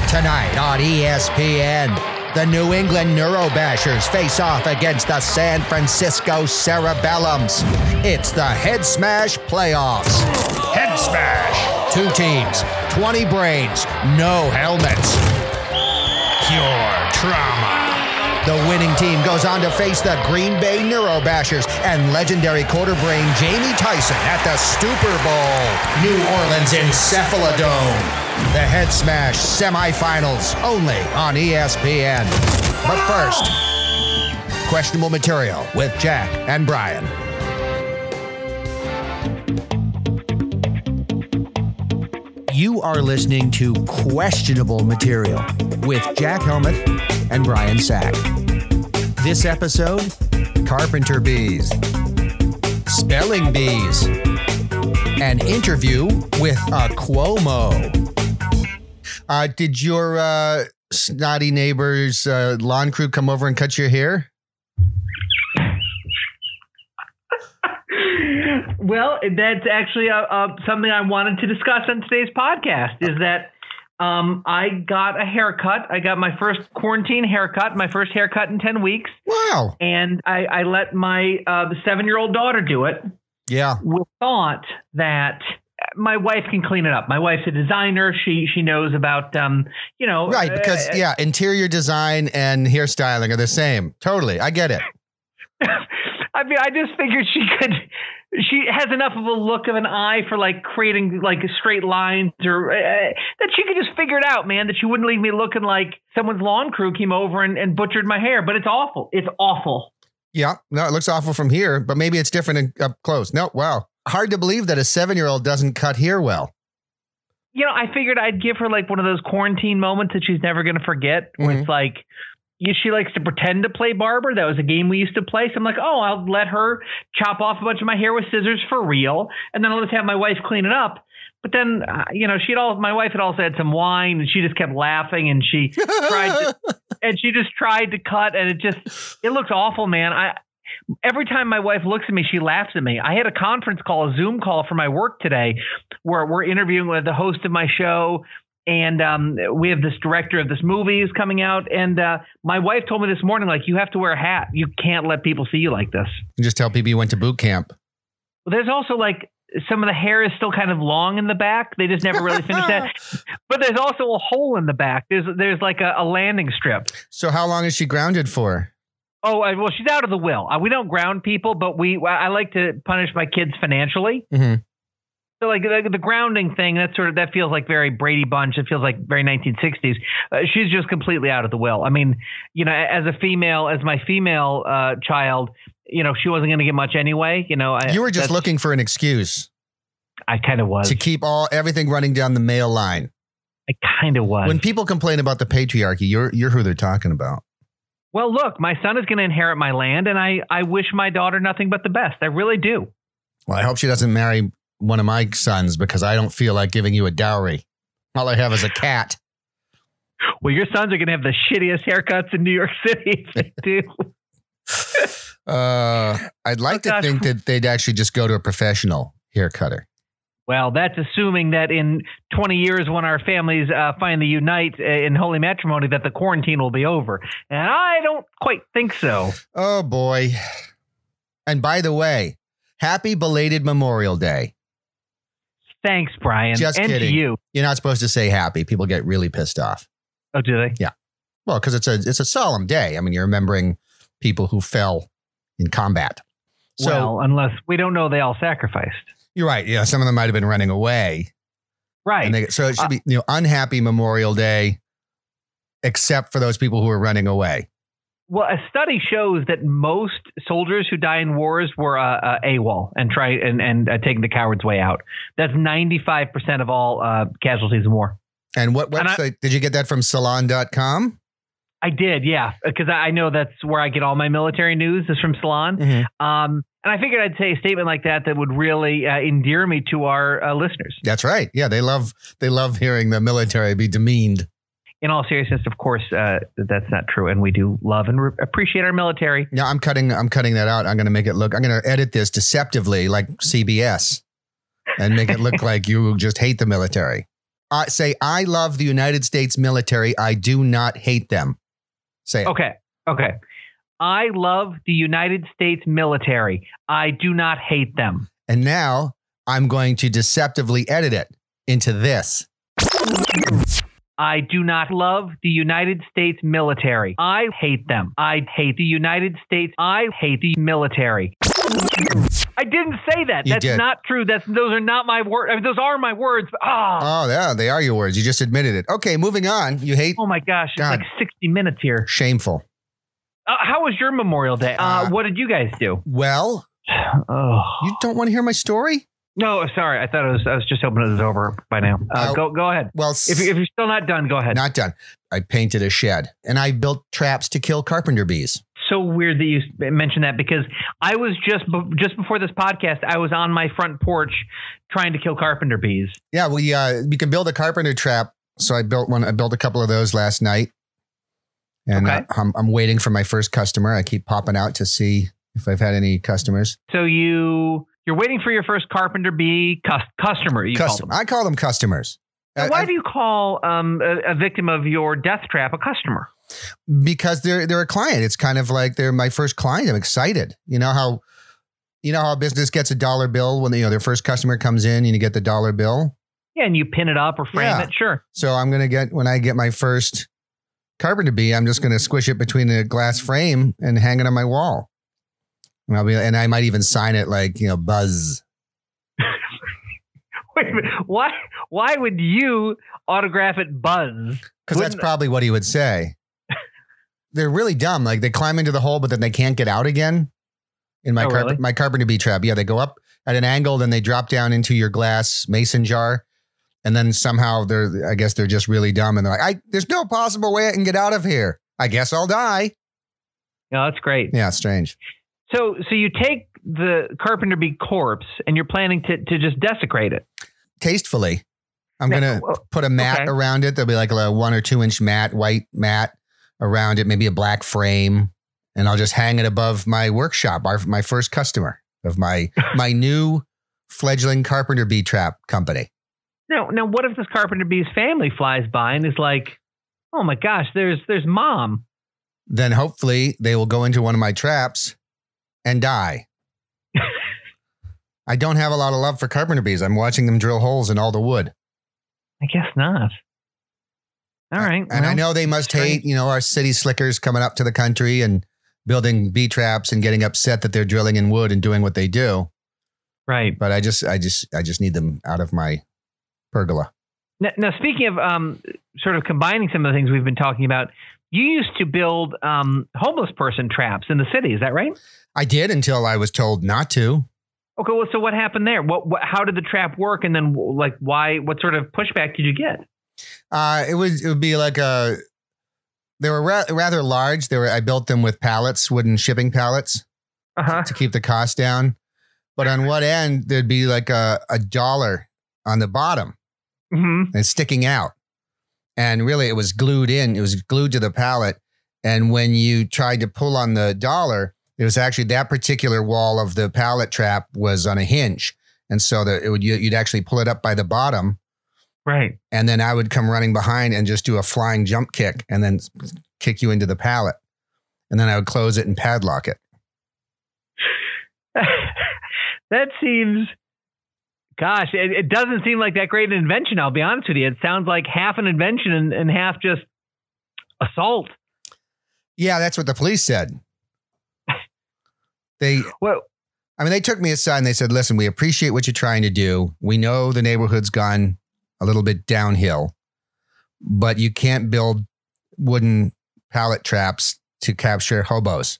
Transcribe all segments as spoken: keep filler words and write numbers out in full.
Tonight on E S P N, the New England Neurobashers face off against the San Francisco Cerebellums. It's the Head Smash Playoffs. Head Smash. Two teams, twenty brains, no helmets. Pure trauma. The winning team goes on to face the Green Bay Neurobashers and legendary quarter brain Jamie Tyson at the Stupor Bowl. New Orleans Encephalodome. The Head Smash semifinals only on E S P N. But first, questionable material with Jack and Brian. You are listening to Questionable Material with Jack Helmuth and Brian Sack. This episode, Carpenter Bees, Spelling Bees, an interview with a Cuomo. Uh, did your uh, snotty neighbor's uh, lawn crew come over and cut your hair? Well, that's actually uh, uh, something I wanted to discuss on today's podcast, is that um, I got a haircut. I got my first quarantine haircut, my first haircut in ten weeks. Wow. And I, I let my uh, seven-year-old daughter do it. Yeah. With thought that my wife can clean it up. My wife's a designer. She she knows about, um, you know. Right, because, uh, yeah, interior design and hairstyling are the same. Totally. I get it. I mean, I just figured she could, she has enough of a look of an eye for like creating like straight lines or uh, that she could just figure it out, man, that she wouldn't leave me looking like someone's lawn crew came over and, and butchered my hair. But it's awful. It's awful. Yeah. No, it looks awful from here, but maybe it's different in, up close. No, wow. Hard to believe that a seven-year-old doesn't cut hair well. You know, I figured I'd give her like one of those quarantine moments that she's never going to forget, where mm-hmm. it's like, you, she likes to pretend to play barber. That was a game we used to play. So I'm like, oh, I'll let her chop off a bunch of my hair with scissors for real. And then I'll just have my wife clean it up. But then, uh, you know, she'd all, my wife had also had some wine and she just kept laughing and she tried to, and she just tried to cut and it just, it looks awful, man. I, every time my wife looks at me, she laughs at me. I had a conference call, a Zoom call for my work today where we're interviewing with the host of my show. And um, we have this director of this movie is coming out. And uh, my wife told me this morning, like, you have to wear a hat. You can't let people see you like this. You just tell people you went to boot camp. Well, there's also like some of the hair is still kind of long in the back. They just never really finished that. But there's also a hole in the back. There's there's like a, a landing strip. So how long is she grounded for? Oh, I, well, she's out of the will. Uh, we don't ground people, but we I like to punish my kids financially. Mm-hmm. So like the, the grounding thing, that sort of, that feels like very Brady Bunch. It feels like very nineteen sixties. Uh, she's just completely out of the will. I mean, you know, as a female, as my female uh, child, you know, she wasn't going to get much anyway. You know, I, you were just looking for an excuse. I kind of was. To keep all everything running down the male line. I kind of was. When people complain about the patriarchy, you're you're who they're talking about. Well, look, my son is going to inherit my land, and I I wish my daughter nothing but the best. I really do. Well, I hope she doesn't marry one of my sons because I don't feel like giving you a dowry. All I have is a cat. Well, your sons are going to have the shittiest haircuts in New York City if they do. uh, I'd like oh, to gosh. think that they'd actually just go to a professional hair cutter. Well, that's assuming that in twenty years, when our families uh, finally unite in holy matrimony, that the quarantine will be over. And I don't quite think so. Oh, boy. And by the way, happy belated Memorial Day. Thanks, Brian. Just and kidding. To you. You're not supposed to say happy. People get really pissed off. Oh, do they? Yeah. Well, because it's a it's a solemn day. I mean, you're remembering people who fell in combat. So, well, unless we don't know they all sacrificed. You're right. Yeah, some of them might have been running away. Right. And they, so it should be, you know, unhappy Memorial Day, except for those people who are running away. Well, a study shows that most soldiers who die in wars were uh, uh, AWOL and try and and uh, taking the coward's way out. That's ninety-five percent of all uh, casualties in war. And what website and I, did you get that from? Salon dot com? I did, yeah, because I know that's where I get all my military news is from Salon. Mm-hmm. Um, and I figured I'd say a statement like that that would really uh, endear me to our uh, listeners. That's right. Yeah, they love they love hearing the military be demeaned. In all seriousness, of course, uh, that's not true, and we do love and re- appreciate our military. Yeah, I'm cutting. I'm cutting that out. I'm going to make it look. I'm going to edit this deceptively, like C B S, and make it look like you just hate the military. Uh, say, I love the United States military. I do not hate them. Say it. Okay. Okay. I love the United States military. I do not hate them. And now I'm going to deceptively edit it into this. I do not love the United States military. I hate them. I hate the United States. I hate the military. I didn't say that. You That's did. not true. That's those are not my words. I mean, those are my words. But, oh. Oh, yeah, they are your words. You just admitted it. Okay, moving on. You hate. oh my gosh, it's God. like sixty minutes here. Shameful. Uh, how was your Memorial Day? Uh, Uh, what did you guys do? Well, Oh you don't want to hear my story? no, sorry. I thought it was. I was just hoping it was over by now. Uh, Uh, go go ahead. Well, If, you- if you're still not done, go ahead. not done. I painted a shed and I built traps to kill carpenter bees. So weird that you mentioned that because I was just be- just before this podcast, I was on my front porch trying to kill carpenter bees. Yeah, we uh, we can build a carpenter trap. So I built one. I built a couple of those last night, and Okay. uh, I'm I'm waiting for my first customer. I keep popping out to see if I've had any customers. So you you're waiting for your first carpenter bee cus- customer. You call Custom. them. I call them customers. Now, Uh, why I- do you call um, a, a victim of your death trap a customer? because they're they're a client. It's kind of like they're my first client. I'm excited. You know how you know how a business gets a dollar bill when you know their first customer comes in and you get the dollar bill. Yeah, and you pin it up or frame Yeah. it. Sure. So I'm gonna get when I get my first carpenter bee, I'm just gonna squish it between the glass frame and hang it on my wall. And I'll be and I might even sign it like, you know, Buzz. Wait a minute. Why why would you autograph it Buzz? Because that's Wouldn't- probably what he would say. They're really dumb. Like they climb into the hole, but then they can't get out again. In my Oh, carpet, really? my carpenter bee trap. Yeah, they go up at an angle, then they drop down into your glass mason jar. And then somehow they're, I guess they're just really dumb. And they're like, I, there's no possible way I can get out of here. I guess I'll die. No, that's great. Yeah, strange. So so you take the carpenter bee corpse and you're planning to to just desecrate it. Tastefully. I'm Yeah, going to well, put a mat okay. around it. There'll be like a one or two inch mat, white mat around it, maybe a black frame. And I'll just hang it above my workshop, our, my first customer of my my new fledgling carpenter bee trap company. Now now what if this carpenter bee's family flies by and is like, oh my gosh, there's there's mom. Then hopefully they will go into one of my traps and die. I don't have a lot of love for carpenter bees. I'm watching them drill holes in all the wood. I guess not. All right. And I well, know they must hate, you know, our city slickers coming up to the country and building bee traps and getting upset that they're drilling in wood and doing what they do. right. But I just, I just, I just need them out of my pergola. Now, now speaking of um, sort of combining some of the things we've been talking about, you used to build um, homeless person traps in the city. Is that right? I did until I was told not to. Okay. Well, so what happened there? What, what how did the trap work? And then like why? What sort of pushback did you get? Uh, it would, it would be like a, they were ra- rather large. They were, I built them with pallets, wooden shipping pallets. Uh huh. to keep the cost down. But on what end, there'd be like a, a dollar on the bottom hmm and sticking out. And really, it was glued in. It was glued to the pallet. And when you tried to pull on the dollar, it was actually that particular wall of the pallet trap was on a hinge. And so that it would you, you'd actually pull it up by the bottom. Right. And then I would come running behind and just do a flying jump kick and then kick you into the pallet. And then I would close it and padlock it. That seems, gosh, it, it doesn't seem like that great an invention. I'll be honest with you. It sounds like half an invention and, and half just assault. Yeah, that's what the police said. They, Well, I mean, they took me aside and they said, listen, we appreciate what you're trying to do. We know the neighborhood's gone a little bit downhill, but you can't build wooden pallet traps to capture hobos.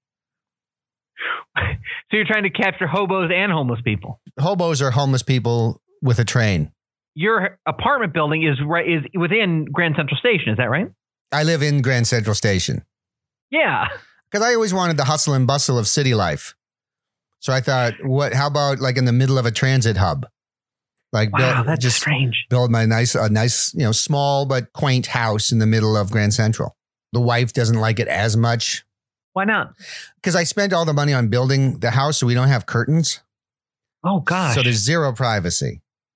so you're trying to capture hobos and homeless people. Hobos are homeless people with a train. Your apartment building is right is within Grand Central Station. Is that right? I live in Grand Central Station Yeah. because I always wanted the hustle and bustle of city life. So I thought, what? How about like in the middle of a transit hub? Like Wow, build, that's just strange. build my nice, a nice, you know, small but quaint house in the middle of Grand Central. The wife doesn't like it as much Why not? because I spent all the money on building the house, so we don't have curtains. Oh gosh. So there's zero privacy.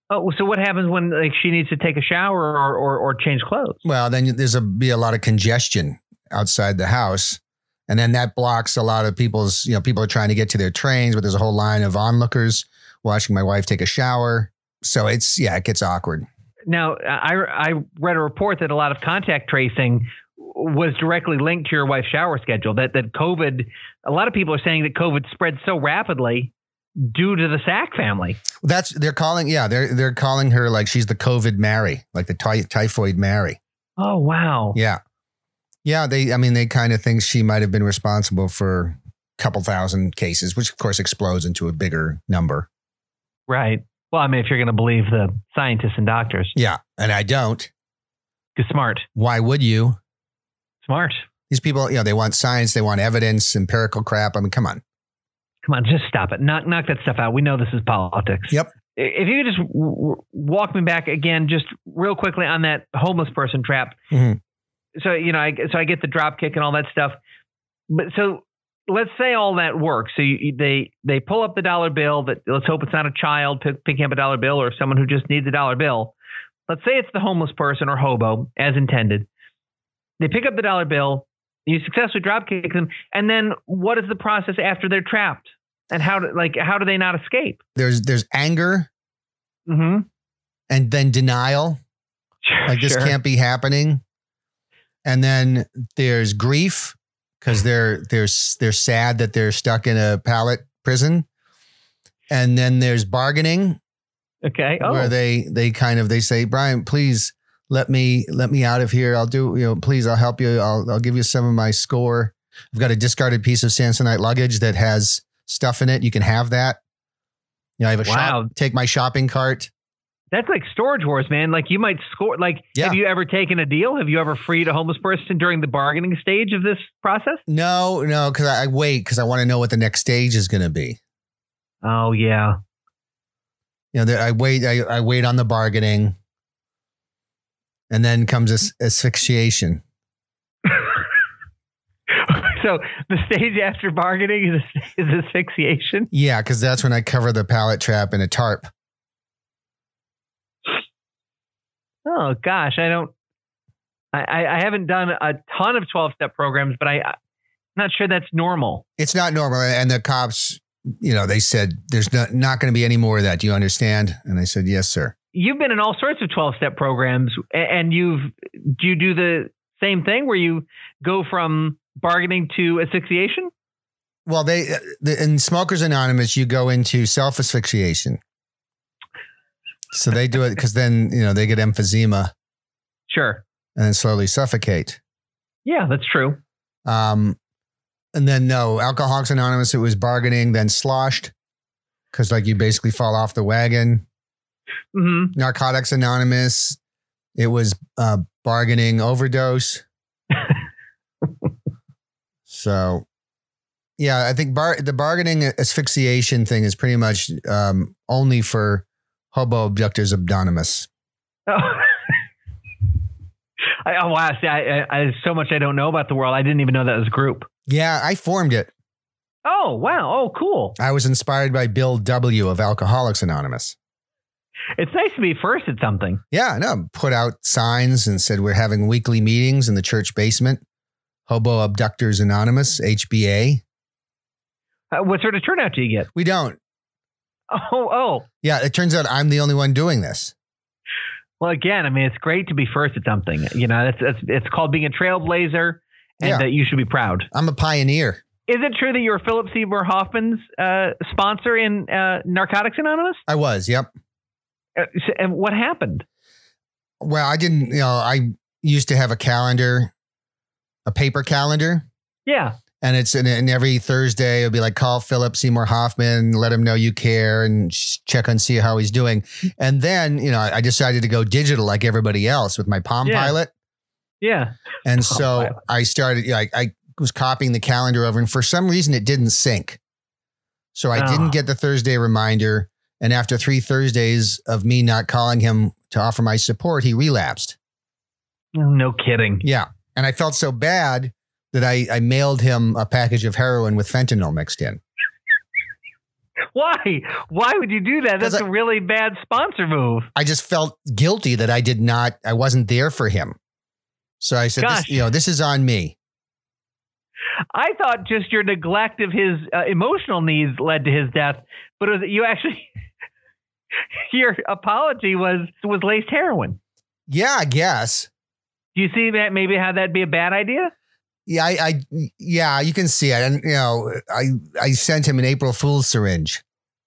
Oh, so what happens when like she needs to take a shower or or, or change clothes? Well, then there's a be a lot of congestion outside the house, and then that blocks a lot of people's. You know, people are trying to get to their trains, but there's a whole line of onlookers watching my wife take a shower. So it's yeah, it gets awkward. Now, I I read a report that a lot of contact tracing was directly linked to your wife's shower schedule. That that COVID, a lot of people are saying that COVID spread so rapidly due to the Sack family. That's they're calling. Yeah, they're they're calling her like she's the COVID Mary, like the ty- typhoid Mary. Oh wow. Yeah, yeah. They, I mean, they kind of think she might have been responsible for a couple thousand cases, which of course explodes into a bigger number. Right. Well, I mean, if you're going to believe the scientists and doctors. Yeah, and I don't. Because smart. Why would you? Smart. These people, you know, they want science, they want evidence, empirical crap. I mean, come on. Come on, just stop it. Knock knock that stuff out. We know this is politics. Yep. If you could just w- w- walk me back again, just real quickly on that homeless person trap. Mm-hmm. So, you know, I, so I get the drop kick and all that stuff. But so let's say all that works. So you, they they pull up the dollar bill. That let's hope it's not a child pick, picking up a dollar bill or someone who just needs a dollar bill. Let's say it's the homeless person or hobo as intended. They pick up the dollar bill. You successfully drop kick them, and then what is the process after they're trapped? And how do like how do they not escape? There's there's anger, mm-hmm. and then denial. Sure, like this sure. can't be happening. And then there's grief because they're they're they're sad that they're stuck in a pallet prison. And then there's bargaining. Okay. Oh. Where they they kind of they say, Brian, please let me let me out of here. I'll do you know please I'll help you. I'll I'll give you some of my score. I've got a discarded piece of Samsonite luggage that has stuff in it. You can have that. You know, I have a wow. shop. Take my shopping cart. That's like Storage Wars, man. Like you might score. Like, yeah. Have you ever taken a deal? Have you ever freed a homeless person during the bargaining stage of this process? No, no, because I, I wait because I want to know what the next stage is going to be. Oh yeah. You know, there, I wait. I, I wait on the bargaining, and then comes as, asphyxiation. So the stage after bargaining is, is asphyxiation? Yeah, because that's when I cover the pallet trap in a tarp. Oh gosh, I don't. I, I haven't done a ton of twelve-step programs, but I, I'm not sure that's normal. It's not normal, and the cops, you know, they said there's not not going to be any more of that. Do you understand? And I said, yes, sir. You've been in all sorts of twelve-step programs, and you've do you do the same thing where you go from bargaining to asphyxiation? Well, they the, in Smokers Anonymous, you go into self-asphyxiation. So they do it because then, you know, they get emphysema. Sure. And then slowly suffocate. Yeah, that's true. Um, and then no, Alcoholics Anonymous, it was bargaining, then sloshed. Because like you basically fall off the wagon. Mm-hmm. Narcotics Anonymous, it was uh, bargaining overdose. So, yeah, I think bar- the bargaining asphyxiation thing is pretty much um, only for Hobo Abductors Anonymous. Oh, I, oh wow! See, I, I, I, so much I don't know about the world. I didn't even know that was a group. Yeah, I formed it. Oh wow! Oh cool. I was inspired by Bill W. of Alcoholics Anonymous. It's nice to be first at something. Yeah, no, put out signs and said we're having weekly meetings in the church basement. Hobo Abductors Anonymous, H B A. Uh, what sort of turnout do you get? We don't. Oh, oh. Yeah, it turns out I'm the only one doing this. Well, again, I mean, it's great to be first at something. You know, it's it's, it's called being a trailblazer, and yeah. that you should be proud. I'm a pioneer. Is it true that you were Philip Seymour Hoffman's uh, sponsor in uh, Narcotics Anonymous? I was, yep. Uh, so, and what happened? Well, I didn't, you know, I used to have a calendar, a paper calendar. Yeah. And it's in, in every Thursday, it'll be like, call Philip Seymour Hoffman, let him know you care and check and see how he's doing. And then, you know, I decided to go digital like everybody else with my Palm yeah. Pilot. Yeah. And so Pilot. I started, you know, I, I was copying the calendar over and for some reason it didn't sync. So I oh. didn't get the Thursday reminder. And after three Thursdays of me not calling him to offer my support, he relapsed. No kidding. Yeah. And I felt so bad that I, I mailed him a package of heroin with fentanyl mixed in. Why? Why would you do that? That's I, a really bad sponsor move. I just felt guilty that I did not, I wasn't there for him. So I said, this, you know, this is on me. I thought just your neglect of his uh, emotional needs led to his death, but it was, you actually, your apology was, was laced heroin. Yeah, I guess. Do you see that maybe how that'd be a bad idea? Yeah, I, I, yeah, you can see it. And, you know, I, I sent him an April Fool's syringe.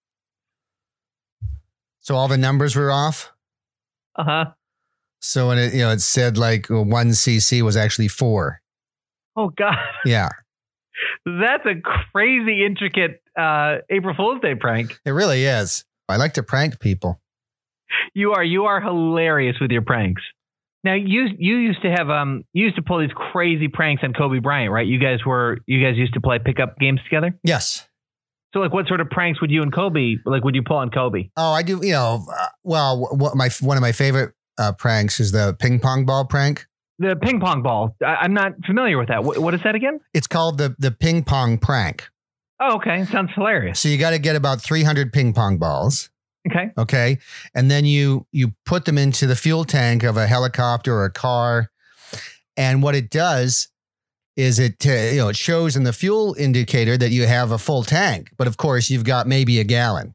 So all the numbers were off. Uh-huh. So when it, you know, it said like one cc was actually four. Oh, God. Yeah. That's a crazy, intricate uh, April Fool's Day prank. It really is. I like to prank people. You are, you are hilarious with your pranks. Now you you used to have um you used to pull these crazy pranks on Kobe Bryant, right? You guys were you guys used to play pickup games together? Yes. So like, what sort of pranks would you and Kobe like? Would you pull on Kobe? Oh, I do. You know, uh, well, what my one of my favorite uh, pranks is the ping pong ball prank. The ping pong ball. I, I'm not familiar with that. What, what is that again? It's called the the ping pong prank. Oh, okay. Sounds hilarious. So you got to get about three hundred ping pong balls. Okay. Okay. And then you you put them into the fuel tank of a helicopter or a car. And what it does is it, uh, you know, it shows in the fuel indicator that you have a full tank. But of course, you've got maybe a gallon.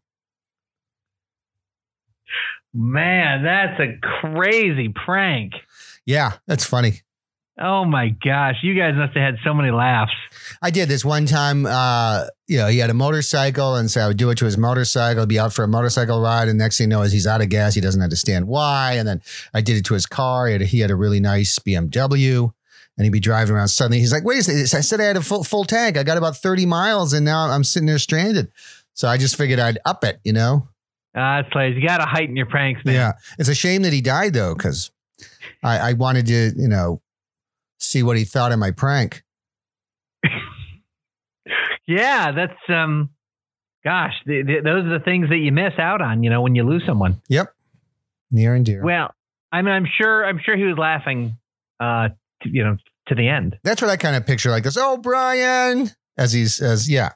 Man, that's a crazy prank. Yeah, that's funny. Oh, my gosh. You guys must have had so many laughs. I did this one time. Uh, you know, he had a motorcycle, and so I would do it to his motorcycle, be out for a motorcycle ride. And next thing you know is he's out of gas. He doesn't understand why. And then I did it to his car. He had a, he had a really nice B M W, and he'd be driving around. Suddenly he's like, wait a second. I said I had a full, full tank. I got about thirty miles, and now I'm sitting there stranded. So I just figured I'd up it, you know? Uh, that's hilarious. You got to heighten your pranks, man. Yeah. It's a shame that he died, though, because I, I wanted to, you know, see what he thought of my prank. Yeah, that's um, gosh, the, the, those are the things that you miss out on, you know, when you lose someone. Yep, near and dear. Well, I mean, I'm sure, I'm sure he was laughing, uh, to, you know, to the end. That's what I kind of picture like this. Oh, Brian, as he's as yeah.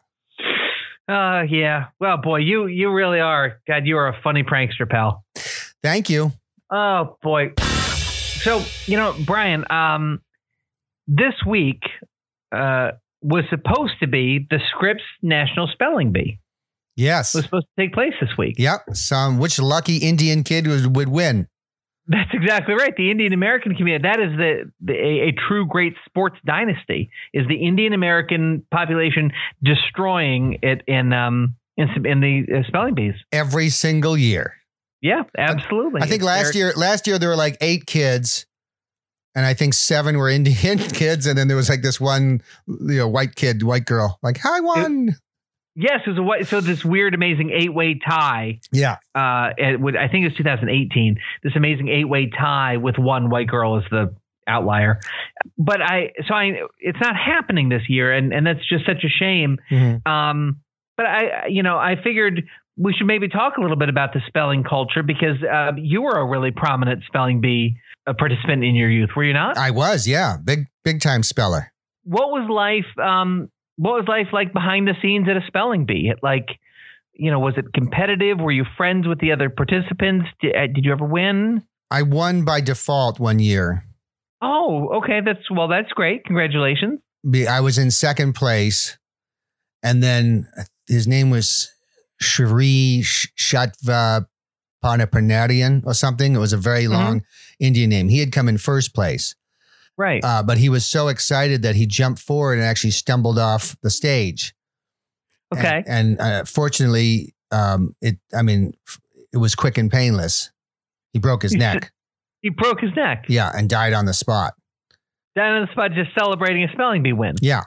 Uh, yeah. Well, boy, you you really are. God, you are a funny prankster, pal. Thank you. Oh boy. So you know, Brian, um. This week uh, was supposed to be the Scripps National Spelling Bee. Yes. It was supposed to take place this week. Yep. Some which lucky Indian kid was, would win. That's exactly right. The Indian American community. That is the, the a, a true great sports dynasty. Is the Indian American population destroying it in um in, in the uh, spelling bees every single year? Yeah, absolutely. I think last year last year there were like eight kids. And I think seven were Indian kids. And then there was like this one, you know, white kid, white girl, like, I won. It, yes. It was a white. So this weird, amazing eight way tie. Yeah. Uh, it would, I think it was two thousand eighteen, this amazing eight way tie with one white girl as the outlier. But I, so I, it's not happening this year. And, and that's just such a shame. Mm-hmm. Um, but I, you know, I figured we should maybe talk a little bit about the spelling culture because uh, you were a really prominent spelling bee a participant in your youth, were you not? I was, yeah. Big, big time speller. What was life, um, what was life like behind the scenes at a spelling bee? Like, you know, was it competitive? Were you friends with the other participants? Did, uh, did you ever win? I won by default one year. Oh, okay. That's, well, that's great. Congratulations. I was in second place. And then his name was Shri Shatva Panapanarian or something. It was a very long mm-hmm. Indian name. He had come in first place. Right. Uh, but he was so excited that he jumped forward and actually stumbled off the stage. Okay. And, and uh, fortunately, um, it, I mean, it was quick and painless. He broke his he neck. Should, he broke his neck. Yeah. And died on the spot. Died on the spot, just celebrating a spelling bee win. Yeah.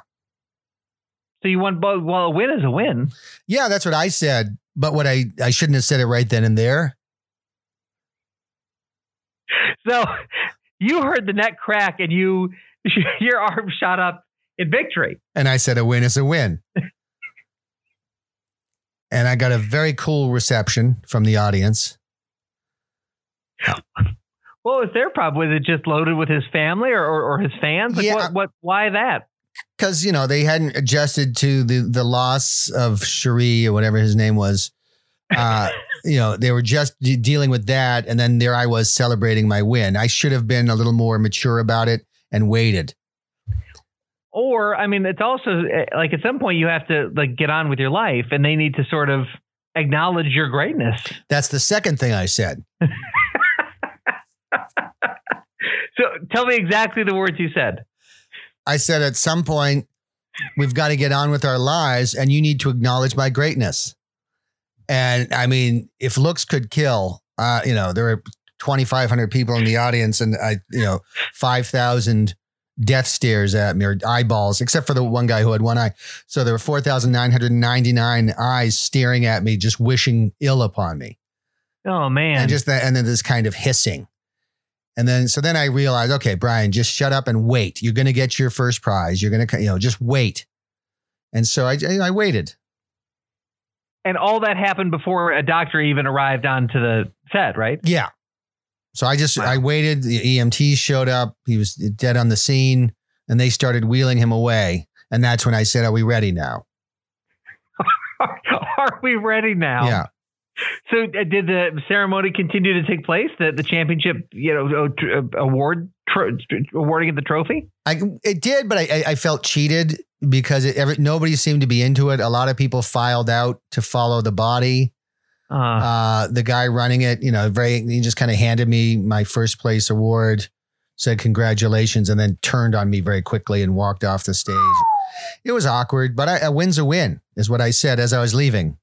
So you won both. Well, a win is a win. Yeah, that's what I said. But what I, I shouldn't have said it right then and there. So you heard the neck crack and you, your arm shot up in victory. And I said, a win is a win. And I got a very cool reception from the audience. What was their problem? Was it just loaded with his family or, or, or his fans? Like yeah. what, what, why that? because, you know, they hadn't adjusted to the, the loss of Cherie or whatever his name was. Uh, you know, they were just de- dealing with that. And then there I was celebrating my win. I should have been a little more mature about it and waited. Or, I mean, it's also like at some point you have to like get on with your life and they need to sort of acknowledge your greatness. That's the second thing I said. So tell me exactly the words you said. I said, at some point, we've got to get on with our lives and you need to acknowledge my greatness. And I mean, if looks could kill, uh, you know, there were twenty-five hundred people in the audience and I, you know, five thousand death stares at me or eyeballs, except for the one guy who had one eye. So there were four thousand nine hundred ninety-nine eyes staring at me, just wishing ill upon me. Oh man. And just that, and then this kind of hissing. And then, so then I realized, okay, Brian, just shut up and wait. You're going to get your first prize. You're going to, you know, just wait. And so I, I waited. And all that happened before a doctor even arrived onto the set, right? Yeah. So I just, wow. I waited. The E M Ts showed up. He was dead on the scene and they started wheeling him away. And that's when I said, are we ready now? Are we ready now? Yeah. So uh, did the ceremony continue to take place? The the championship, you know, uh, award tro- awarding of the trophy? I it did, but I I felt cheated because it, every, nobody seemed to be into it. A lot of people filed out to follow the body. Uh, uh, the guy running it, you know, very he just kind of handed me my first place award, said congratulations, and then turned on me very quickly and walked off the stage. It was awkward, but I, a win's a win, is what I said as I was leaving.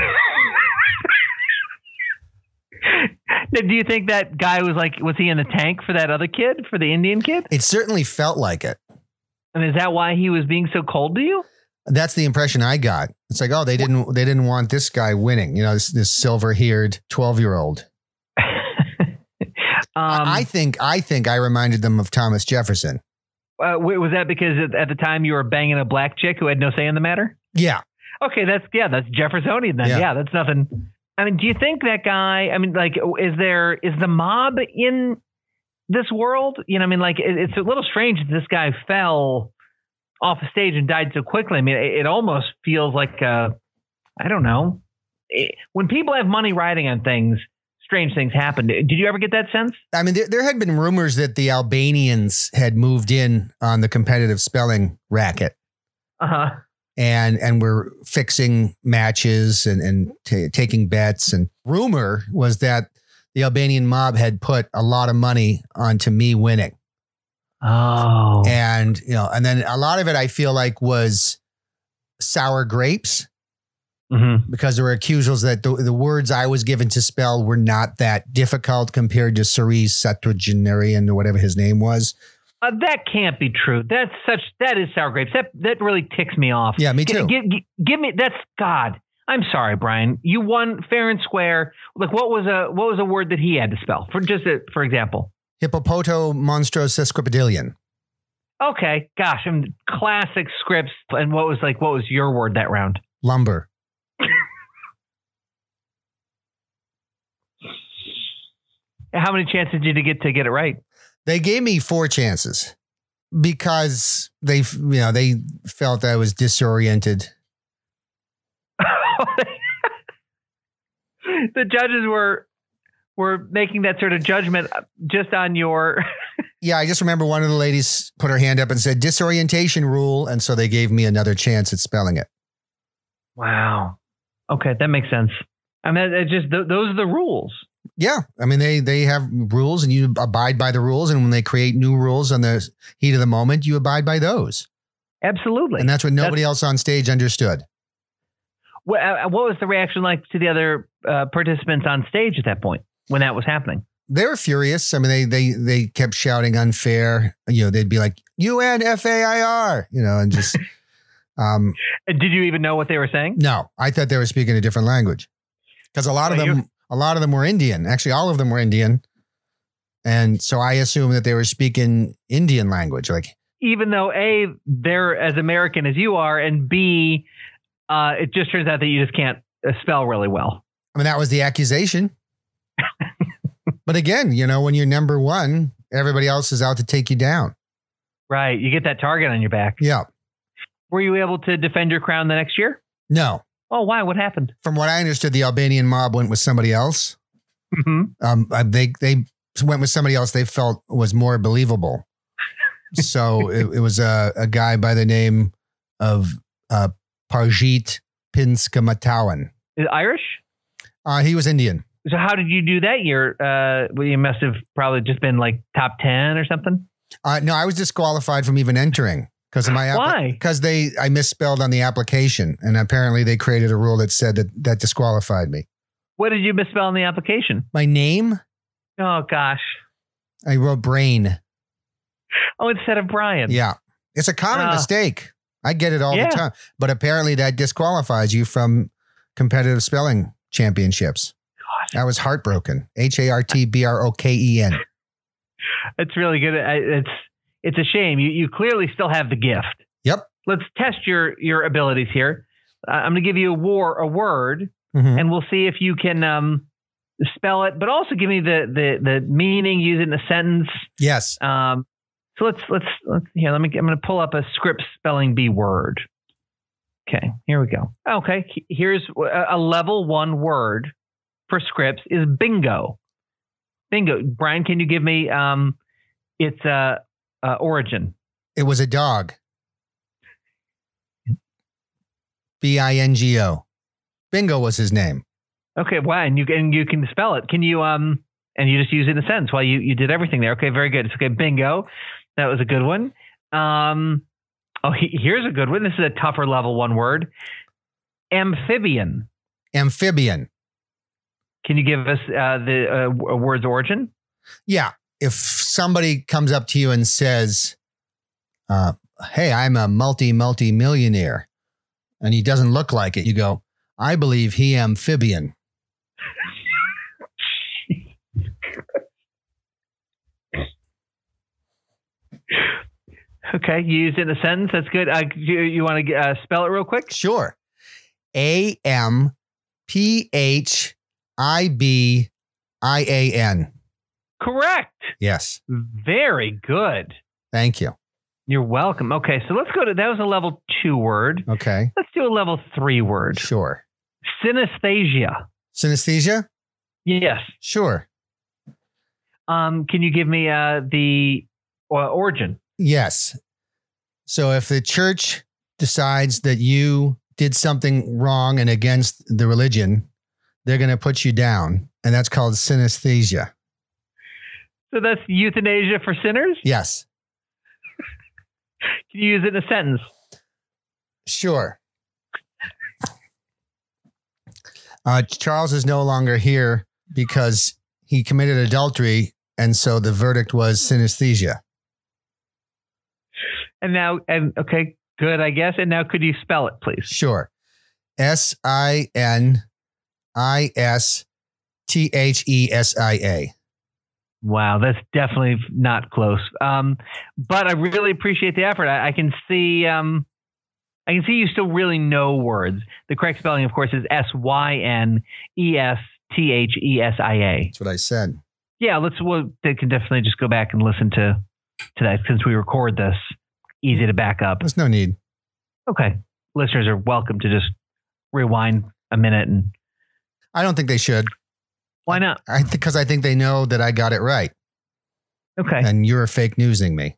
Do you think that guy was like, was he in the tank for that other kid, for the Indian kid? It certainly felt like it. And is that why he was being so cold to you? That's the impression I got. It's like, oh, they didn't, they didn't want this guy winning. You know, this, this silver-haired twelve-year-old. um, I think, I think I reminded them of Thomas Jefferson. Uh, was that because at the time you were banging a black chick who had no say in the matter? Yeah. Okay, that's yeah, that's Jeffersonian then. Yeah, yeah that's nothing. I mean, do you think that guy, I mean, like, is there, is the mob in this world? You know, I mean, like, it, it's a little strange that this guy fell off the stage and died so quickly. I mean, it, it almost feels like, uh, I don't know. It, when people have money riding on things, strange things happen. Did you ever get that sense? I mean, there, there had been rumors that the Albanians had moved in on the competitive spelling racket. Uh-huh. And and we're fixing matches and, and t- taking bets. And rumor was that the Albanian mob had put a lot of money onto me winning. Oh. And, you know, and then a lot of it I feel like was sour grapes. Mm-hmm. Because there were accusals that the, the words I was given to spell were not that difficult compared to Cerise Septuagenarian or whatever his name was. Uh, that can't be true. That's such, that is sour grapes. That that really ticks me off. Yeah, me too. G- g- give me, that's God. I'm sorry, Brian. You won fair and square. Like what was a, what was a word that he had to spell for just, a, for example? Hippopoto monstrosesquipedalian. Okay. Gosh, I'm classic scripts. And what was like, what was your word that round? Lumber. How many chances did you get to get it right? They gave me four chances because they, you know, they felt that I was disoriented. The judges were were making that sort of judgment just on your. Yeah, I just remember one of the ladies put her hand up and said disorientation rule, and so they gave me another chance at spelling it. Wow. Okay, that makes sense. I mean, it just th- those are the rules. Yeah. I mean, they, they have rules and you abide by the rules. And when they create new rules on the heat of the moment, you abide by those. Absolutely. And that's what nobody that's, else on stage understood. What, uh, what was the reaction like to the other uh, participants on stage at that point when that was happening? They were furious. I mean, they, they, they kept shouting unfair. You know, they'd be like, U N F A I R, you know, and just. um, Did you even know what they were saying? No, I thought they were speaking a different language because a lot of them. A lot of them were Indian. Actually, all of them were Indian. And so I assumed that they were speaking Indian language. Like, even though A, they're as American as you are, and B, uh, it just turns out that you just can't uh, spell really well. I mean, that was the accusation. But again, you know, when you're number one, everybody else is out to take you down. Right. You get that target on your back. Yeah. Were you able to defend your crown the next year? No. Oh, why? What happened? From what I understood, the Albanian mob went with somebody else. Mm-hmm. Um, they they went with somebody else they felt was more believable. So it, it was a, a guy by the name of uh, Parjit Pinskamatawan. Is it Irish? Uh, he was Indian. So how did you do that year? Uh, well, you must have probably just been like top ten or something. Uh, no, I was disqualified from even entering because of my app- Why? Because they I misspelled on the application, and apparently they created a rule that said that that disqualified me. What did you misspell in the application? My name? Oh gosh. I wrote brain. Oh, instead of Brian. Yeah, it's a common Uh, mistake. I get it all yeah. the time, but apparently that disqualifies you from competitive spelling championships. Gosh. I was heartbroken. H A R T B R O K E N. It's really good. I- It's it's a shame. You you clearly still have the gift. Yep. Let's test your your abilities here. Uh, I'm going to give you a war a word, Mhm. and we'll see if you can um, spell it. But also give me the the the meaning. Use it in a sentence. Yes. Um, so let's let's let's here. Let me. I'm going to pull up a script spelling bee word. Okay, here we go. Okay, he- here's a, a level one word for scripts is bingo. Bingo. Brian, can you give me um, its uh, uh, origin? It was a dog. B I N G O. Bingo was his name. Okay, wow, and you can you can spell it. Can you um and you just use it in a sentence while you you did everything there. Okay, very good. It's okay, bingo. That was a good one. Um, oh, he, here's a good one. This is a tougher level one word. Amphibian. Amphibian. Can you give us uh, the uh, w- word's origin? Yeah. If somebody comes up to you and says, uh, hey, I'm a multi, multi millionaire, and he doesn't look like it, you go, I believe he amphibian. Okay, you used it in a sentence. That's good. Uh, you you want to uh, spell it real quick? Sure. A M P H I B I A N. Correct. Yes. Very good. Thank you. You're welcome. Okay, so let's go to, that was a level two word. Okay. Let's do a level three word. Sure. Synesthesia. Synesthesia? Yes. Sure. Um, can you give me uh, the uh, origin? Yes. So if the church decides that you did something wrong and against the religion, they're going to put you down. And that's called synesthesia. So that's euthanasia for sinners? Yes. Can you use it in a sentence? Sure. Uh, Charles is no longer here because he committed adultery. And so the verdict was synesthesia. And now, and okay, good, I guess. And now could you spell it, please? Sure. S I N I S T H E S I A. Wow, that's definitely not close. Um, but I really appreciate the effort. I, I can see, um, I can see you still really know words. The correct spelling, of course, is S Y N E S T H E S I A. That's what I said. Yeah, let's. We'll, they can definitely just go back and listen to to that since we record this. Easy to back up. There's no need. Okay, listeners are welcome to just rewind a minute and. I don't think they should. Why not? I think because I think they know that I got it right. Okay. And you're fake newsing me.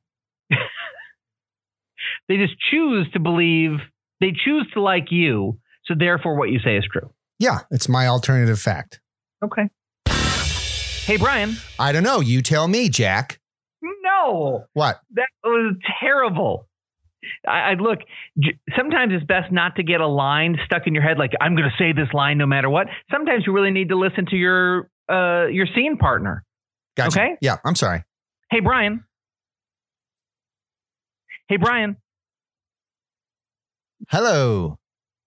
They just choose to believe. They choose to like you. So therefore, what you say is true. Yeah, it's my alternative fact. Okay. Hey, Brian. I don't know. You tell me, Jack. No. What? That was terrible. I, I look, j- sometimes it's best not to get a line stuck in your head. Like, I'm going to say this line no matter what. Sometimes you really need to listen to your, uh, your scene partner. Gotcha. Okay. Yeah, I'm sorry. Hey, Brian. Hey, Brian. Hello.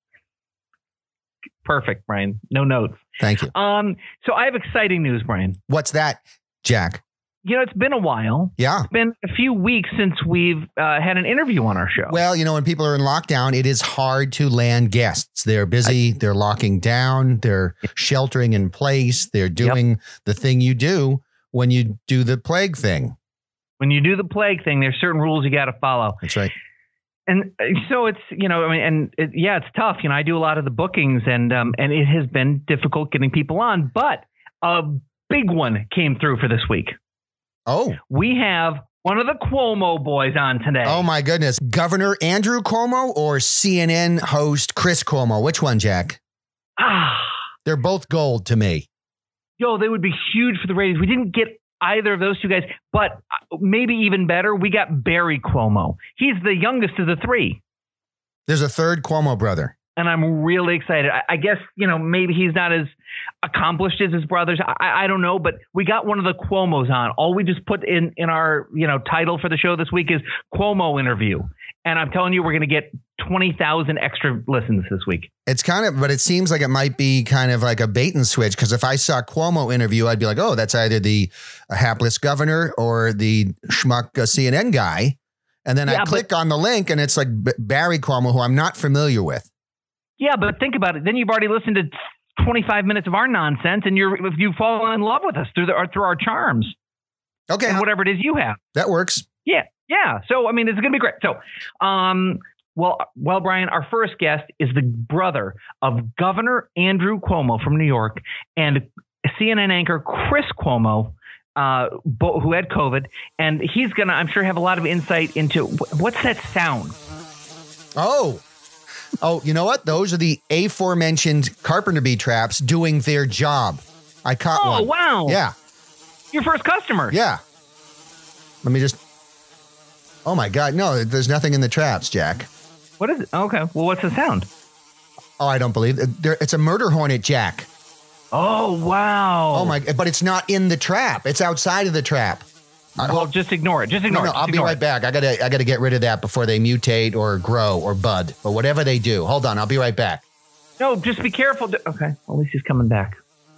Perfect, Brian. No notes. Thank you. Um, so I have exciting news, Brian. What's that, Jack? You know, it's been a while. Yeah. It's been a few weeks since we've uh, had an interview on our show. Well, you know, when people are in lockdown, it is hard to land guests. They're busy. They're locking down. They're sheltering in place. They're doing yep. the thing you do when you do the plague thing. When you do the plague thing, there's certain rules you got to follow. That's right. And so it's, you know, I mean, and it, yeah, it's tough. You know, I do a lot of the bookings and, um, and it has been difficult getting people on, but a big one came through for this week. Oh, we have one of the Cuomo boys on today. Oh my goodness. Governor Andrew Cuomo or C N N host Chris Cuomo? Which one, Jack? Ah, they're both gold to me. Yo, they would be huge for the ratings. We didn't get either of those two guys, but maybe even better, we got Barry Cuomo. He's the youngest of the three. There's a third Cuomo brother. And I'm really excited. I, I guess, you know, maybe he's not as accomplished as his brothers. I, I don't know, but we got one of the Cuomos on. All we just put in, in our, you know, title for the show this week is Cuomo interview. And I'm telling you, we're going to get twenty thousand extra listens this week. It's kind of, but it seems like it might be kind of like a bait and switch. Because if I saw Cuomo interview, I'd be like, oh, that's either the hapless governor or the schmuck uh, C N N guy. And then yeah, I click but, on the link and it's like B- Barry Cuomo, who I'm not familiar with. Yeah, but think about it. Then you've already listened to twenty-five minutes of our nonsense, and you're you've fallen in love with us through the or through our charms. Okay, and whatever it is you have, that works. Yeah, yeah. So I mean, it's going to be great. So, um, well, well, Brian, our first guest is the brother of Governor Andrew Cuomo from New York and C N N anchor Chris Cuomo, uh, bo- who had COVID, and he's gonna, I'm sure, have a lot of insight into what's that sound. Oh. Oh, you know what? Those are the aforementioned carpenter bee traps doing their job. I caught oh, one. Oh, wow. Yeah. Your first customer. Yeah. Let me just. Oh, my God. No, there's nothing in the traps, Jack. What is it? Okay. Well, what's the sound? Oh, I don't believe it. There, it's a murder hornet, Jack. Oh, wow. Oh, my. But it's not in the trap. It's outside of the trap. Well, just ignore it. Just ignore no, it. No, I'll ignore be right it. back. I gotta, I gotta get rid of that before they mutate or grow or bud or whatever they do. Hold on, I'll be right back. No, just be careful. Okay, at least he's coming back.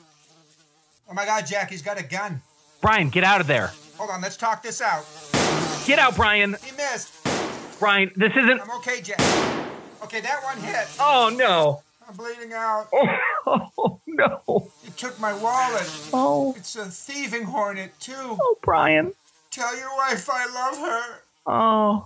Oh my God, Jack, he's got a gun. Brian, get out of there. Hold on, let's talk this out. Get out, Brian. He missed. Brian, this isn't. I'm okay, Jack. Okay, that one hit. Oh no. I'm bleeding out. Oh, oh no. He took my wallet. Oh. It's a thieving hornet too. Oh, Brian. Tell your wife I love her. Oh.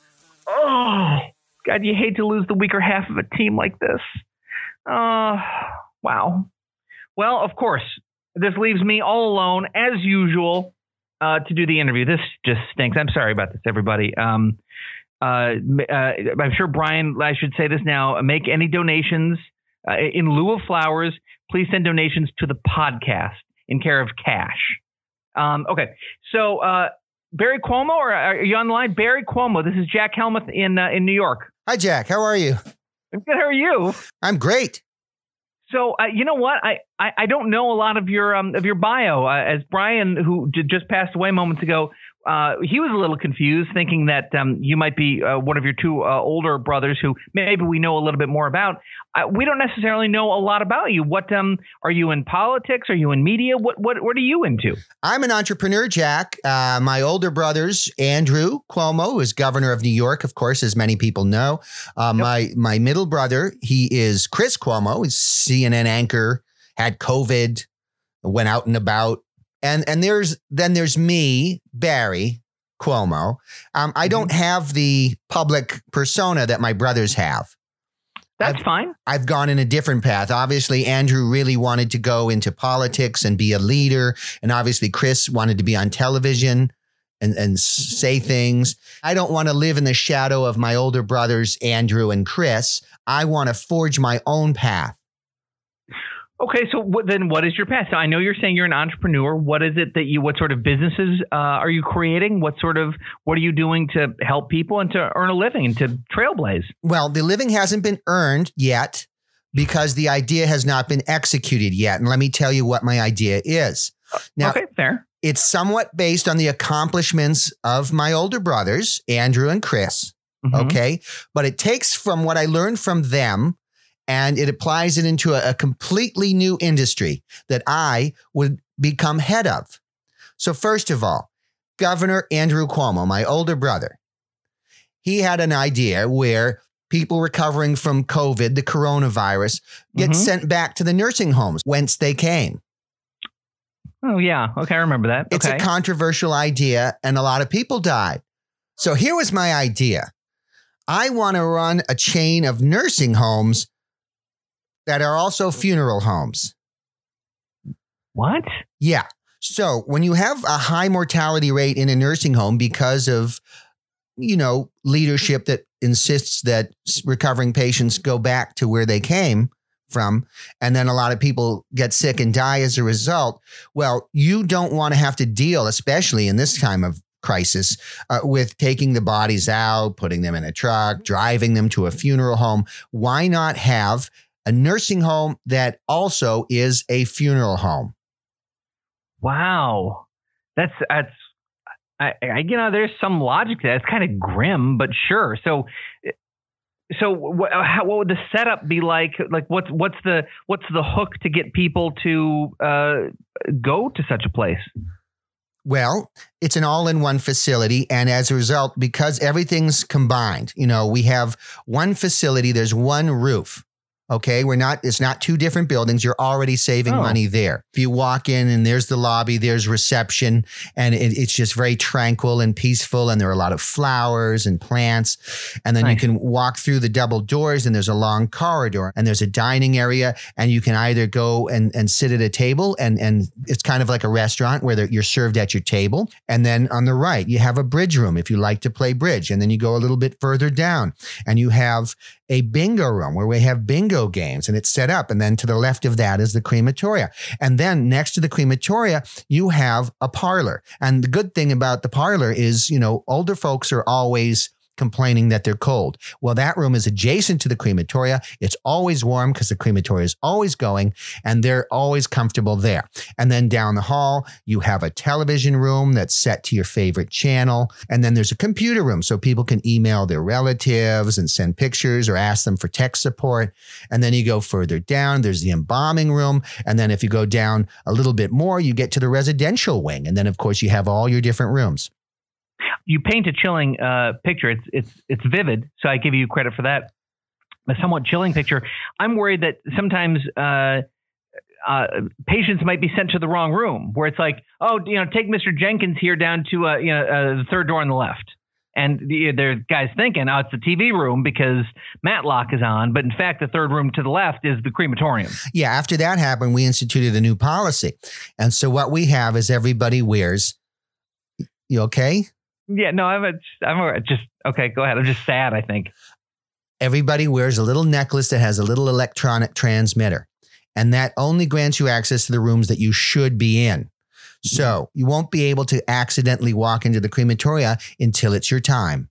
Oh. God, you hate to lose the weaker half of a team like this. Uh, wow. Well, of course, this leaves me all alone, as usual, uh, to do the interview. This just stinks. I'm sorry about this, everybody. Um, uh, uh, I'm sure, Brian, I should say this now, make any donations uh, in lieu of flowers. Please send donations to the podcast in care of cash. Um, okay, so uh, Barry Cuomo, or are you on the line? Barry Cuomo, this is Jack Helmuth in uh, in New York. Hi, Jack. How are you? I'm good. How are you? I'm great. So uh, you know what? I, I, I don't know a lot of your um, of your bio. Uh, as Brian, who j- just passed away moments ago, uh, he was a little confused, thinking that um, you might be uh, one of your two uh, older brothers who maybe we know a little bit more about. Uh, we don't necessarily know a lot about you. What um, are you in politics? Are you in media? What what what are you into? I'm an entrepreneur, Jack. Uh, my older brothers, Andrew Cuomo, is governor of New York, of course, as many people know. Uh, yep. My my middle brother, he is Chris Cuomo, he's C N N anchor, had COVID, went out and about. And and there's then there's me, Barry Cuomo. Um, I don't have the public persona that my brothers have. That's I've, fine. I've gone in a different path. Obviously, Andrew really wanted to go into politics and be a leader. And obviously, Chris wanted to be on television and, and say things. I don't want to live in the shadow of my older brothers, Andrew and Chris. I want to forge my own path. Okay, so what, then what is your path? So I know you're saying you're an entrepreneur. What is it that you, what sort of businesses uh, are you creating? What sort of, what are you doing to help people and to earn a living and to trailblaze? Well, the living hasn't been earned yet because the idea has not been executed yet. And let me tell you what my idea is. Now, okay, fair. It's somewhat based on the accomplishments of my older brothers, Andrew and Chris. Mm-hmm. Okay. But it takes from what I learned from them, and it applies it into a, a completely new industry that I would become head of. So first of all, Governor Andrew Cuomo, my older brother, he had an idea where people recovering from COVID, the coronavirus, get mm-hmm. sent back to the nursing homes whence they came. Oh, yeah. Okay, I remember that. It's okay. a controversial idea, and a lot of people died. So here was my idea. I want to run a chain of nursing homes that are also funeral homes. What? Yeah. So when you have a high mortality rate in a nursing home because of, you know, leadership that insists that recovering patients go back to where they came from, and then a lot of people get sick and die as a result. Well, you don't want to have to deal, especially in this time of crisis, uh, with taking the bodies out, putting them in a truck, driving them to a funeral home. Why not have a nursing home that also is a funeral home? Wow. That's, that's, I, I you know, there's some logic to that. It's kind of grim, but sure. So, so what, how, what would the setup be like? Like what's, what's the, what's the hook to get people to uh, go to such a place? Well, it's an all-in-one facility. And as a result, because everything's combined, you know, we have one facility, there's one roof. Okay, we're not, it's not two different buildings. You're already saving oh. money there. If you walk in and there's the lobby, there's reception, and it, it's just very tranquil and peaceful. And there are a lot of flowers and plants. And then nice. You can walk through the double doors and there's a long corridor and there's a dining area. And you can either go and, and sit at a table and, and it's kind of like a restaurant where you're served at your table. And then on the right, you have a bridge room if you like to play bridge. And then you go a little bit further down and you have a bingo room where we have bingo games and it's set up. And then to the left of that is the crematoria. And then next to the crematoria, you have a parlor. And the good thing about the parlor is, you know, older folks are always complaining that they're cold. Well, that room is adjacent to the crematoria. It's always warm because the crematoria is always going and they're always comfortable there. And then down the hall, you have a television room that's set to your favorite channel. And then there's a computer room so people can email their relatives and send pictures or ask them for tech support. And then you go further down, there's the embalming room. And then if you go down a little bit more, you get to the residential wing. And then, of course, you have all your different rooms. You paint a chilling uh, picture. It's it's it's vivid, so I give you credit for that. A somewhat chilling picture. I'm worried that sometimes uh, uh, patients might be sent to the wrong room, where it's like, oh, you know, take Mister Jenkins here down to uh, you know uh, the third door on the left, and the, there's guys thinking, oh, it's the T V room because Matlock is on, but in fact, the third room to the left is the crematorium. Yeah, after that happened, we instituted a new policy, and so what we have is everybody wears. You okay? Yeah, no, I'm, a, I'm just, okay, go ahead. I'm just sad, I think. Everybody wears a little necklace that has a little electronic transmitter, and that only grants you access to the rooms that you should be in. So you won't be able to accidentally walk into the crematoria until it's your time.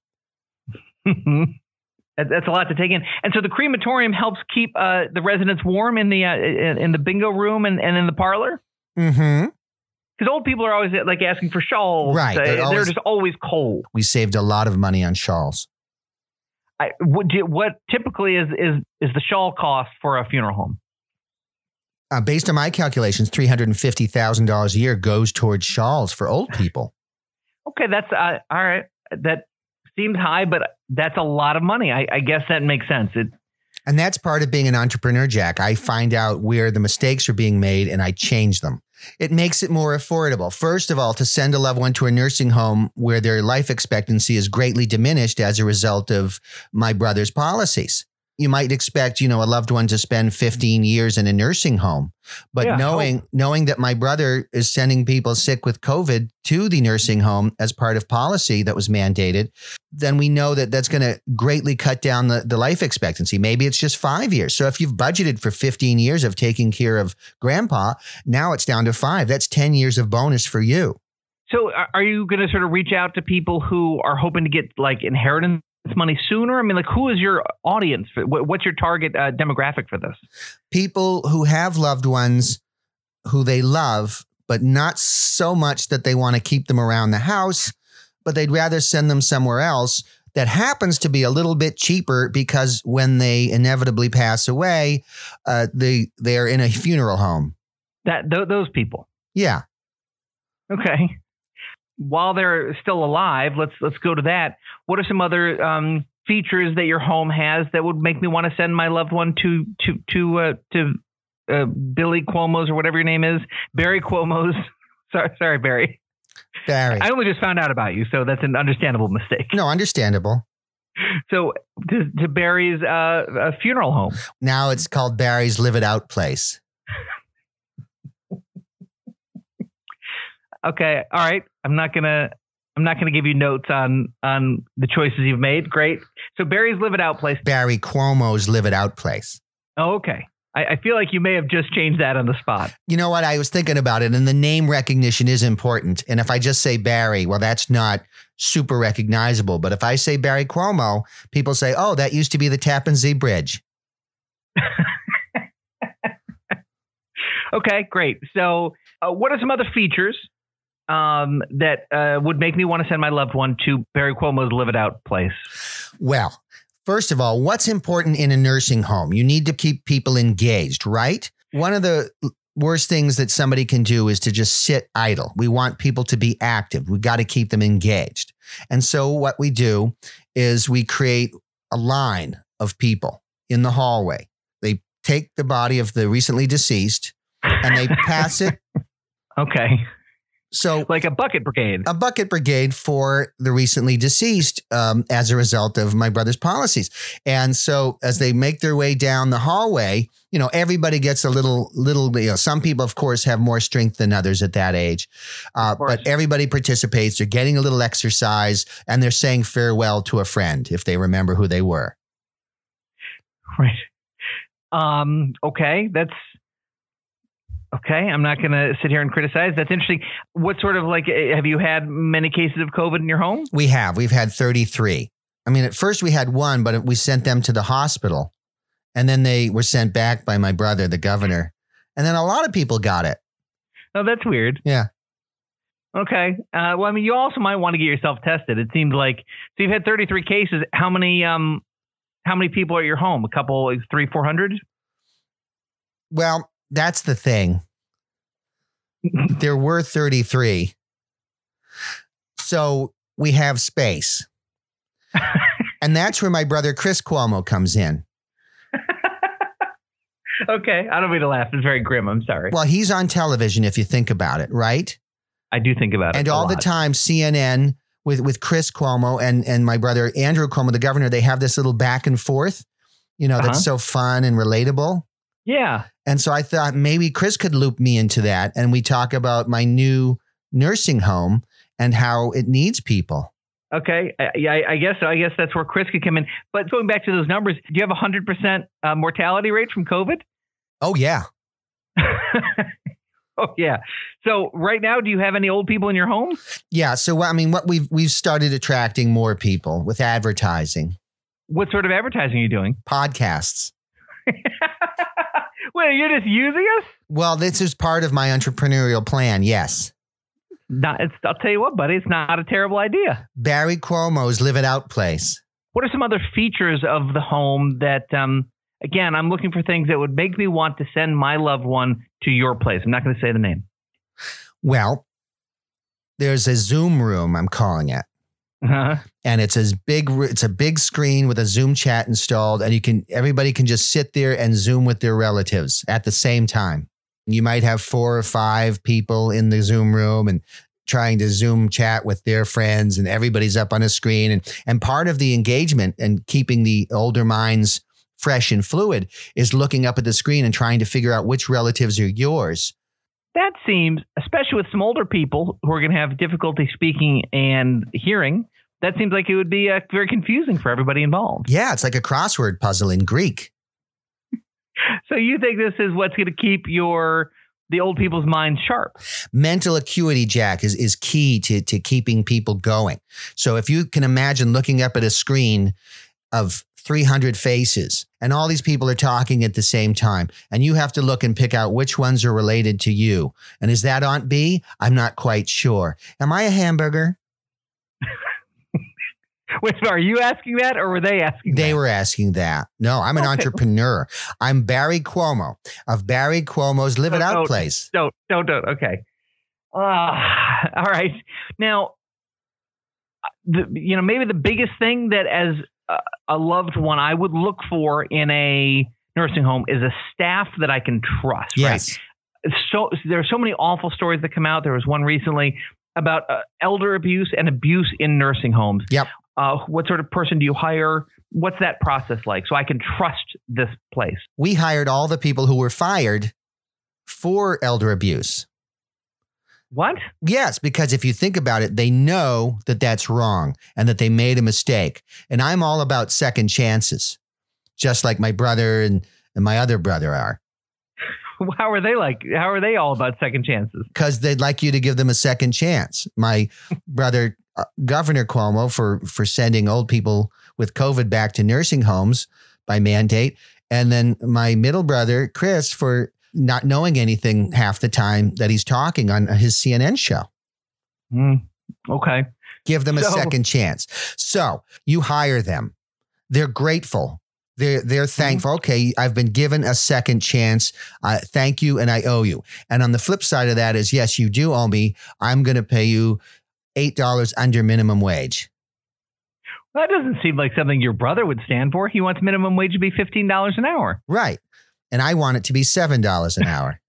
That's a lot to take in. And so the crematorium helps keep uh, the residents warm in the uh, in the bingo room and, and in the parlor? Mm-hmm. Because old people are always like asking for shawls. Right. They're, they're, always, they're just always cold. We saved a lot of money on shawls. I, what, what typically is, is, is the shawl cost for a funeral home? Uh, based on my calculations, three hundred fifty thousand dollars a year goes towards shawls for old people. Okay. That's uh, all right. That seems high, but that's a lot of money. I, I guess that makes sense. It, and that's part of being an entrepreneur, Jack. I find out where the mistakes are being made and I change them. It makes it more affordable. First of all, to send a loved one to a nursing home where their life expectancy is greatly diminished as a result of my brother's policies. You might expect, you know, a loved one to spend fifteen years in a nursing home, but yeah, knowing oh. knowing that my brother is sending people sick with COVID to the nursing home as part of policy that was mandated, then we know that that's going to greatly cut down the, the life expectancy. Maybe it's just five years. So if you've budgeted for fifteen years of taking care of grandpa, now it's down to five. That's ten years of bonus for you. So are you going to sort of reach out to people who are hoping to get like inheritance money sooner? I mean, like, who is your audience? What's your target uh, demographic for this? People who have loved ones who they love, but not so much that they want to keep them around the house, but they'd rather send them somewhere else that happens to be a little bit cheaper because when they inevitably pass away, uh, they they're in a funeral home. That th- those people. Yeah. Okay. While they're still alive, let's let's go to that. What are some other um, features that your home has that would make me want to send my loved one to to to uh, to uh, Billy Cuomo's or whatever your name is, Barry Cuomo's? sorry, sorry, Barry. Barry. I only just found out about you, so that's an understandable mistake. No, understandable. So to, to Barry's uh, a funeral home. Now it's called Barry's Live It Out place. Okay. All right. I'm not gonna. I'm not gonna give you notes on on the choices you've made. Great. So Barry's Live It Out place. Barry Cuomo's Live It Out place. Oh, okay. I, I feel like you may have just changed that on the spot. You know what? I was thinking about it, and the name recognition is important. And if I just say Barry, well, that's not super recognizable. But if I say Barry Cuomo, people say, "Oh, that used to be the Tappan Zee Bridge." Okay, great. So, uh, what are some other features um, that uh, would make me want to send my loved one to Barry Cuomo's Live It Out place? Well, first of all, what's important in a nursing home? You need to keep people engaged, right? One of the worst things that somebody can do is to just sit idle. We want people to be active. We got to keep them engaged. And so what we do is we create a line of people in the hallway. They take the body of the recently deceased and they pass it. Okay. So like a bucket brigade, a bucket brigade for the recently deceased um, as a result of my brother's policies. And so as they make their way down the hallway, you know, everybody gets a little, little, you know, some people, of course, have more strength than others at that age. Uh, but everybody participates. They're getting a little exercise and they're saying farewell to a friend if they remember who they were. Right. Um, okay. That's, Okay, I'm not going to sit here and criticize. That's interesting. What sort of like, have you had many cases of COVID in your home? We have. We've had thirty-three. I mean, at first we had one, but we sent them to the hospital. And then they were sent back by my brother, the governor. And then a lot of people got it. Oh, that's weird. Yeah. Okay. Uh, well, I mean, you also might want to get yourself tested. It seems like, so you've had thirty-three cases. How many, um, how many people are at your home? A couple, like three, four hundred? Well, that's the thing. There were thirty-three. So we have space. And that's where my brother Chris Cuomo comes in. Okay. I don't mean to laugh. It's very grim. I'm sorry. Well, he's on television if you think about it, right? I do think about it. And all the time, C N N with, with Chris Cuomo and, and my brother Andrew Cuomo, the governor, they have this little back and forth, you know, uh-huh. that's so fun and relatable. Yeah. And so I thought maybe Chris could loop me into that. And we talk about my new nursing home and how it needs people. Okay. Yeah, I, I guess so. I guess that's where Chris could come in. But going back to those numbers, do you have a hundred percent uh, mortality rate from COVID? Oh, yeah. Oh, yeah. So right now, do you have any old people in your home? Yeah. So, I mean, what we've, we've started attracting more people with advertising. What sort of advertising are you doing? Podcasts. Wait, you're just using us? Well, this is part of my entrepreneurial plan. Yes. Not, it's, I'll tell you what, buddy, it's not a terrible idea. Barry Cuomo's Live It Out place. What are some other features of the home that, um, again, I'm looking for things that would make me want to send my loved one to your place? I'm not going to say the name. Well, there's a Zoom room, I'm calling it. Uh-huh. And it's as big, it's a big screen with a Zoom chat installed, and you can, everybody can just sit there and Zoom with their relatives at the same time. You might have four or five people in the Zoom room and trying to Zoom chat with their friends, and everybody's up on a screen. And, and part of the engagement and keeping the older minds fresh and fluid is looking up at the screen and trying to figure out which relatives are yours. That seems, especially with some older people who are going to have difficulty speaking and hearing, that seems like it would be uh, very confusing for everybody involved. Yeah, it's like a crossword puzzle in Greek. So you think this is what's going to keep your the old people's minds sharp? Mental acuity, Jack, is, is key to, to keeping people going. So if you can imagine looking up at a screen of three hundred faces and all these people are talking at the same time, and you have to look and pick out which ones are related to you. And is that Aunt B? I'm not quite sure. Am I a hamburger? Wait, are you asking that or were they asking They that? were asking that. No, I'm an okay. entrepreneur. I'm Barry Cuomo of Barry Cuomo's Live It Out don't, place. Don't, don't, don't. Okay. Uh, all right. Now, the, you know, maybe the biggest thing that as a, a loved one I would look for in a nursing home is a staff that I can trust. Yes. Right? So there are so many awful stories that come out. There was one recently about uh, elder abuse and abuse in nursing homes. Yep. Uh, what sort of person do you hire? What's that process like so I can trust this place? We hired all the people who were fired for elder abuse. What? Yes, because if you think about it, they know that that's wrong and that they made a mistake. And I'm all about second chances, just like my brother and, and my other brother are. How are they like? How are they all about second chances? Because they'd like you to give them a second chance. My brother, uh, Governor Cuomo, for, for sending old people with COVID back to nursing homes by mandate. And then my middle brother, Chris, for not knowing anything half the time that he's talking on his C N N show. Mm, okay. Give them a so, second chance. So you hire them. They're grateful. They're, they're thankful. Okay, I've been given a second chance. Uh, thank you, and I owe you. And on the flip side of that is, yes, you do owe me. I'm going to pay you eight dollars under minimum wage. Well, that doesn't seem like something your brother would stand for. He wants minimum wage to be fifteen dollars an hour. Right. And I want it to be seven dollars an hour.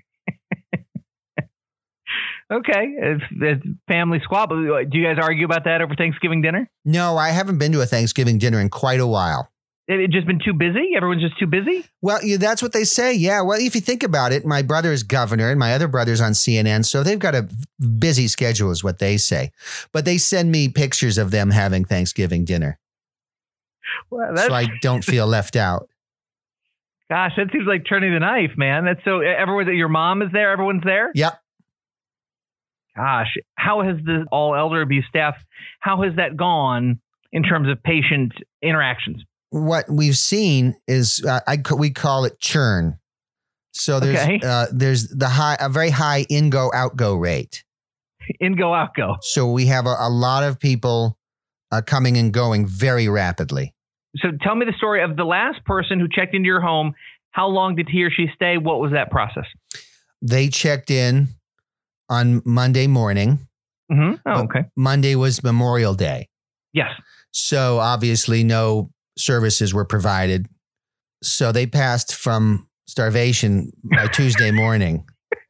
Okay. It's, it's family squabble. Do you guys argue about that over Thanksgiving dinner? No, I haven't been to a Thanksgiving dinner in quite a while. It, it just been too busy? Everyone's just too busy? Well, yeah, that's what they say. Yeah. Well, if you think about it, my brother is governor and my other brother's on C N N. So they've got a busy schedule is what they say. But they send me pictures of them having Thanksgiving dinner. Well, so I don't feel left out. Gosh, that seems like turning the knife, man. That's so everyone that your mom is there. Everyone's there. Yep. Gosh, how has the all elder abuse staff, how has that gone in terms of patient interactions? What we've seen is uh, I we call it churn. So there's okay. uh, there's the high a very high in go out go rate. In go out go. So we have a, a lot of people uh, coming and going very rapidly. So tell me the story of the last person who checked into your home. How long did he or she stay? What was that process? They checked in on Monday morning. Mm-hmm. Oh, okay. Monday was Memorial Day. Yes. So obviously no services were provided. So they passed from starvation by Tuesday morning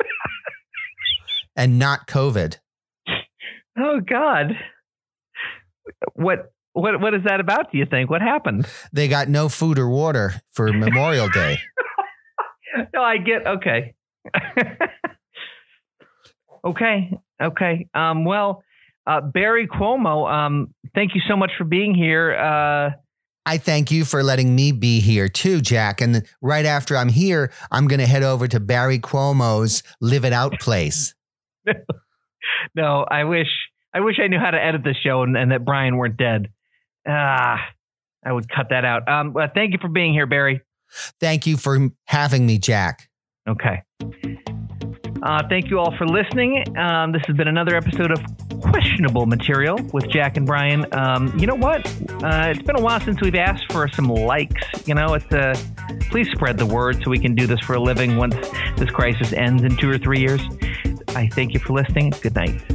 and not COVID. Oh, God. What? What what is that about, do you think? What happened? They got no food or water for Memorial Day. No, I get, okay. okay, okay. Um, well, uh, Barry Cuomo, um, thank you so much for being here. Uh, I thank you for letting me be here too, Jack. And right after I'm here, I'm going to head over to Barry Cuomo's Live It Out place. No, I wish I wish I knew how to edit the show and, and that Brian weren't dead. Ah, I would cut that out. Um, well, thank you for being here, Barry. Thank you for having me, Jack. Okay. Uh, thank you all for listening. Um, this has been another episode of Questionable Material with Jack and Brian. Um, you know what? Uh, it's been a while since we've asked for some likes. You know, it's uh, please spread the word so we can do this for a living once this crisis ends in two or three years. I thank you for listening. Good night.